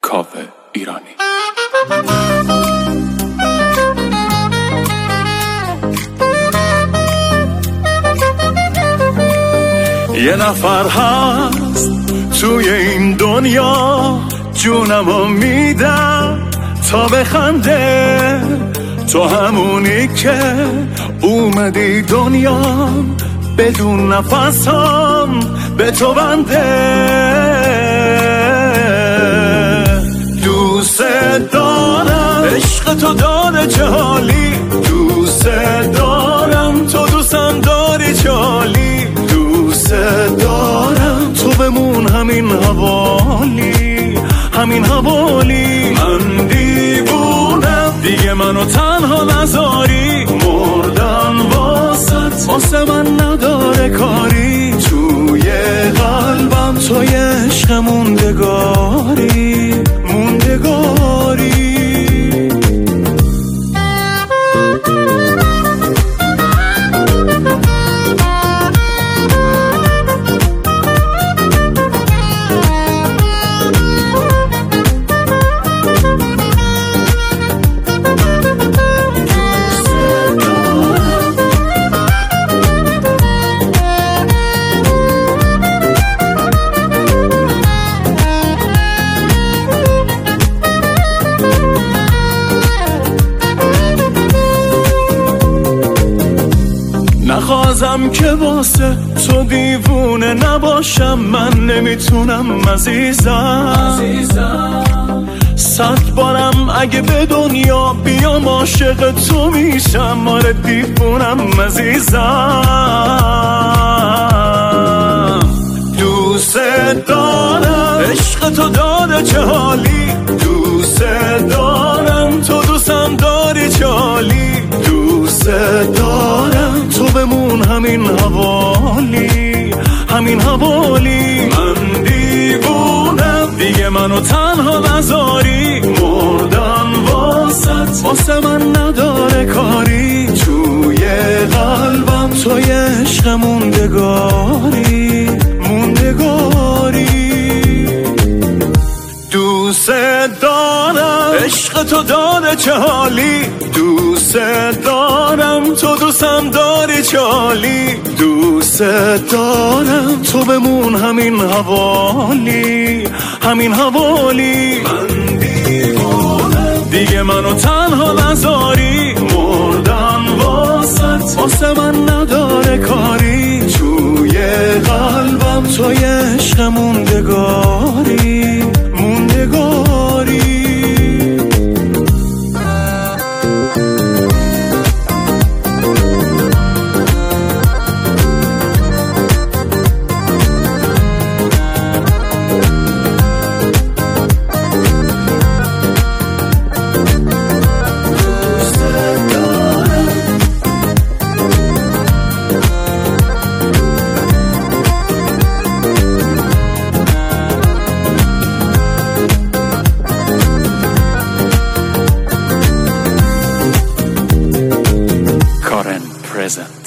کاوه ایرانی. یه نفر هست توی این دنیا جونمو میدم تا بخنده، تو همونی که اومدی دنیا بدون نفسم به تو بنده. دوست دارم عشق تو داره چه حالی، دوست دارم تو دوستم داری چه حالی، دوست دارم تو بمون همین حوالی، همین حوالی. من دیوونم دیگه منو تنها نذاری، مردن واسه من نداره کاری، توی قلبم توی عشق موندگاری، موندگاری. نخواستم که واسه تو دیوونه نباشم، من نمیتونم عزیزم. 100 بارم اگه به دنیا بیام عاشق تو میشم، آره دیوونم عزیزم. دوست دارم عشق تو داره چه حالی، دوست دارم تو دوستم داری چه حالی، دوست دارم تو بمون همین حوالی، همین حوالی. من دیوونم دیگه منو تنها نذاری، مردن واسه من نداره کاری، توی قلبم توی عشق موندگاری، موندگاری. دوست دارم عشق تو داره چه حالی، دوست دارم تو دوستم داری چه حالی، دوست دارم تو بمون همین حوالی، همین حوالی. من دیوونم دیگه منو تنها نذاری، مردن واسه من نداره کاری، توی قلبم توی عشق موندگاری، موندگاری. Present.